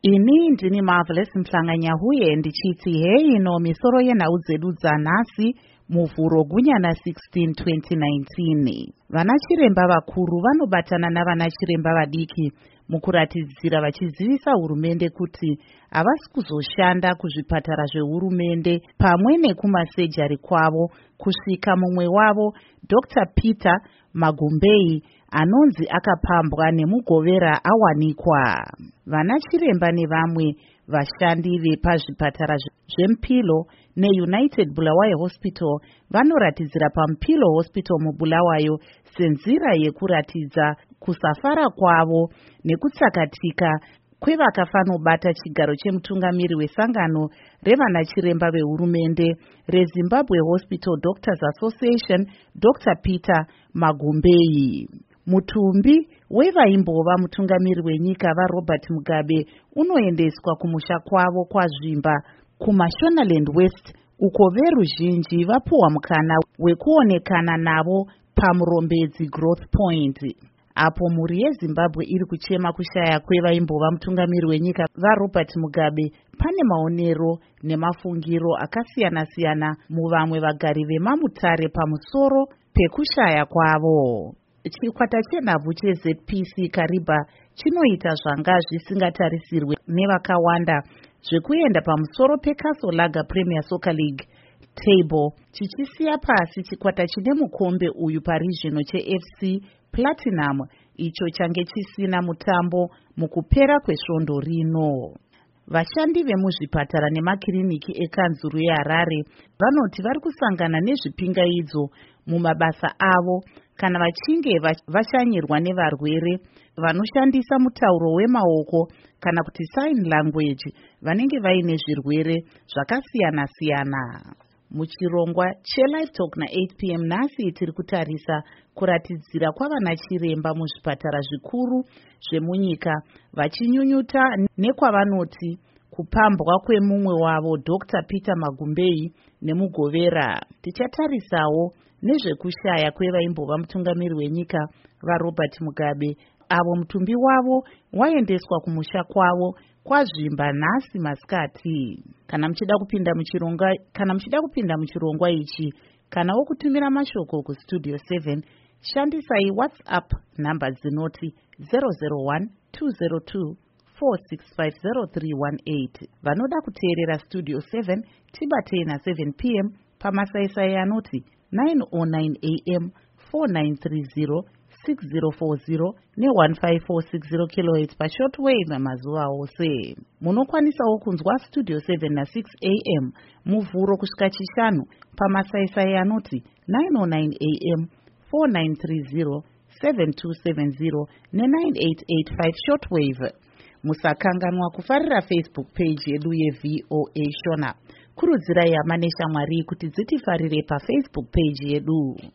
Ini ndini Marvelous Mhlanganyahuye ndichiti heino misoro yenhau dzedu dzanhasi muvhuro gunyana 16 2019. Vanachiremba vakuru vanobatana navanachiremba vadiki mukuratidzira vachizivisa hurumende kuti havasi kuzoshanda kuzvipatara zvehurumende pamwe nekumasejari kwavo kusvika mumwe wavo Dr. Peter Magumbei anonzi akapambwa nemugovera awanikwa. Vanachiremba nevamwe vashandi vepazvipatara zveMpilo neUnited Bulawayo Hospital vanoratidzira paMpilo Hospital muBulawayo senzira yekuratidza kusafara kwavo nekutsakatika kwevakafanobata chigaro chemutungamiri wesangano revanachiremba vehurumende reZimbabwe Hospital Doctors Association Dr. Peter Magumbei. Mutumbi wevaimbova mutungamiri wenyika vaRobert Mugabe unoendeswa kumusha kwavo kwaZvimba kuMashonaland West uko veruzhinji vapuwa mukana wekuonekana navo pamurombedzi Growth Point. Apo mhuri yeZimbabwe iri kuchema kushaya kwevaimbova mutungamiri wenyika vaRobert Mugabe, pane maonero nemafungiro akasiyana-siyana muvamwe vagari vemamutare pamusoro pekushaya kwavo. Chikwata chenhabvu cheZPC Kariba chinoita zvanga zvisingatarisirwe nevakawanda zvekuenda pamusoro peCastle Lager Premier Soccer League table chichisiya pasi chikwata chine mukombe uyu parizvino cheFC Platinum icho change chisina mutambo mukupera kwesvondo rino. Vashandi vemuzvipatara nemakiriniki ekanzuru yeHarare vanoti vari kusangana nezvipingaidzo mumabasa avo kana vachinge vashanyirwa nevarwere vanoshandisa mutauro wemaoko kana kuti sign language vanenge vaine zvirwere zvakasiyana-siyana. Muchirongwa cheLive Talk na8 p.m. nhasi tiri kutarisa kuratidzira kwavanachiremba muzvipatara zvikuru zvemunyika vachinyunyuta nekwavanoti kupambwa kwemumwe wavo Dr. Peter Magumbei nemugovera. Tichatarisawo nezvekushaya kwevaimbova mutungamiri wenyika vaRobert Mugabe avo mutumbi wavo waendeswa kumusha kwavo kwaZvimba nhasi masikati. Kana muchida kupinda muchirongwa ichi kana wokutumira mashoko kustudio 7 shandisai WhatsApp nhamba dzinoti 001 202 4650 vanoda kuteerera studio 7 tibatei na7 p.m. pamasaisai anoti 909 am 4930 6040 ne1546 kHz pashortwave mazuva ose. Munokwanisawo kunzwa studio 7 na6 am muvhuro kusvika chishanu pamasaisai anoti 909 am 4930 7270 ne9885 shortwave. Musakanganwa kufarira Facebook page yedu yeVOA Shona. Kurudzirai hama neshamwari kuti dzitifarire paFacebook page yedu.